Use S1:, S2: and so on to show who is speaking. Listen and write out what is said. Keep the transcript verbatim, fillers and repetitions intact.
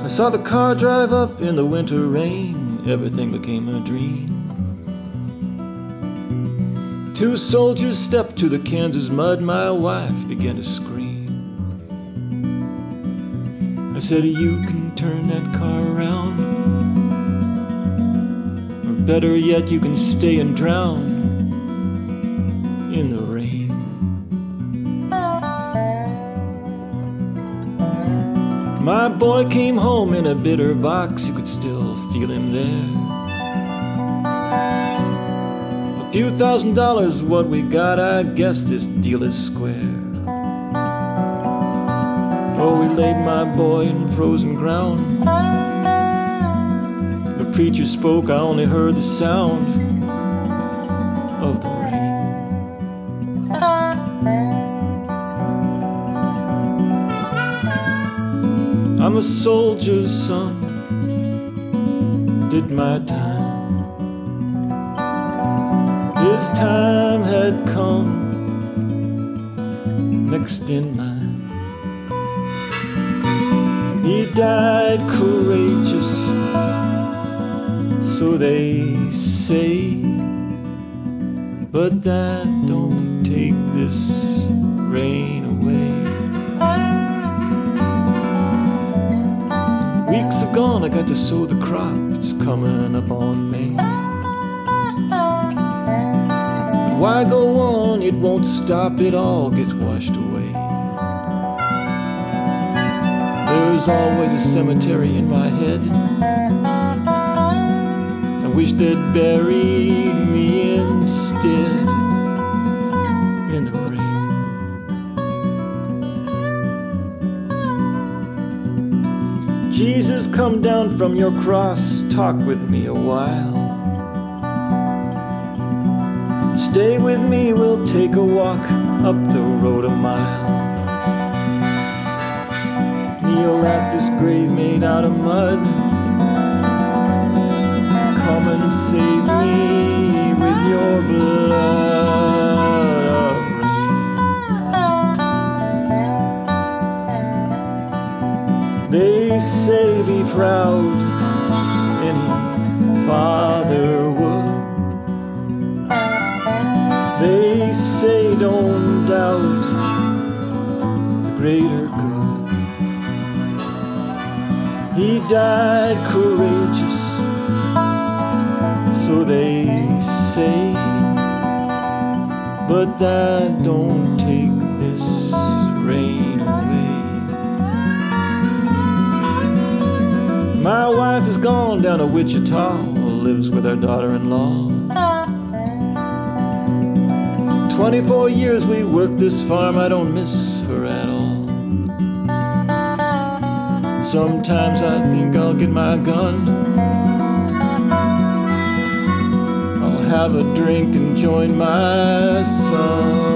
S1: saw the car drive up in the winter rain. Everything became a dream. Two soldiers stepped to the Kansas mud. My wife began to scream. I said, you can turn that car around, or better yet, you can stay and drown in the rain. My boy came home in a bitter box. You could still feel him there. A few thousand dollars what we got. I guess this deal is square. Oh, we laid my boy in frozen ground. The preacher spoke, I only heard the sound of the rain. I'm a soldier's son, did my time. His time had come, next in line. He died courageous, so they say, but that don't take this rain away. Weeks have gone, I got to sow the crop. It's coming up on May. But why go on? It won't stop. It all gets washed away. There's always a cemetery in my head. I wish they'd bury me instead in the rain. Jesus, come down from your cross, talk with me a while. Stay with me, we'll take a walk up the road a mile. Kneel at this grave made out of mud. Come and save me with your blood of rain. They say be proud, any father would. They say don't doubt the greater good. He died courageous, so they say, but that don't take this rain away. My wife is gone down to Wichita, lives with her daughter-in-law. Twenty-four years we worked this farm, I don't miss her at all. Sometimes I think I'll get my gun. I'll have a drink and join my son.